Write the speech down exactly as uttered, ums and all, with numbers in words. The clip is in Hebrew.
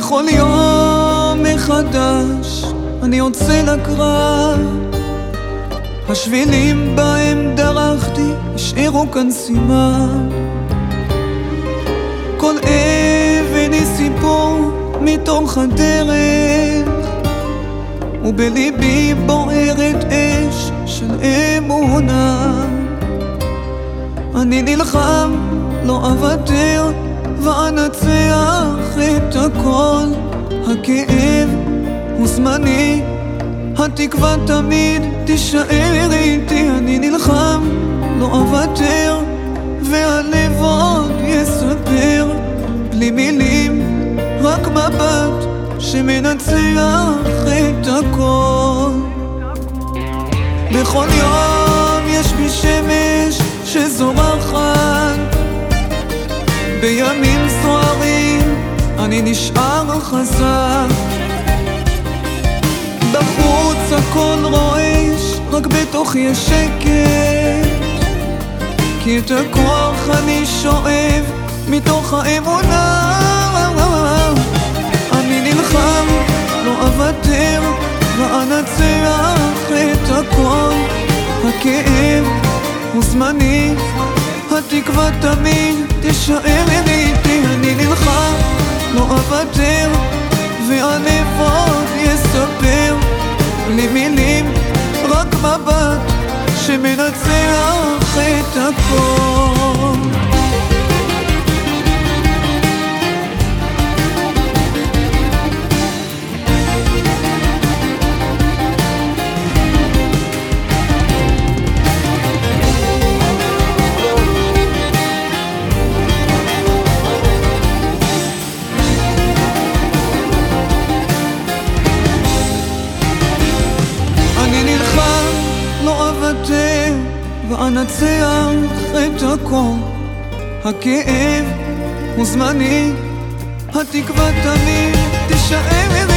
בכל יום מחדש אני יוצא לקרב, השבילים בהם דרכתי השאירו כאן סימן, כל אבן היא סיפור מתוך הדרך, ובליבי בוערת אש של אמונה. אני נלחם, לא אוותר ואנצח את הכל. הכאב הוא זמני, התקווה תמיד תישאר איתי. אני נלחם, לא אוותר והלב עוד יספר, בלי מילים, רק מבט שמנצח את הכל. בכל יום יש בי שמש שזורחת, בימים סוערים אני נשאר חזק. בחוץ הכל רועש, רק בתוכי יש שקט, כי את הכוח אני שואב מתוך האמונה. אני נלחם, לא אוותר ואנצח את הכל. הכאב הוא זמני, התקווה תמיד תישאר איתי. אני נלחם, לא אוותר והלב עוד יספר, בלי מילים, רק מבט שמנצח את הכל. לא אוותר ואנצח את הכל. הכאב הוא זמני, התקווה תמיד תישאר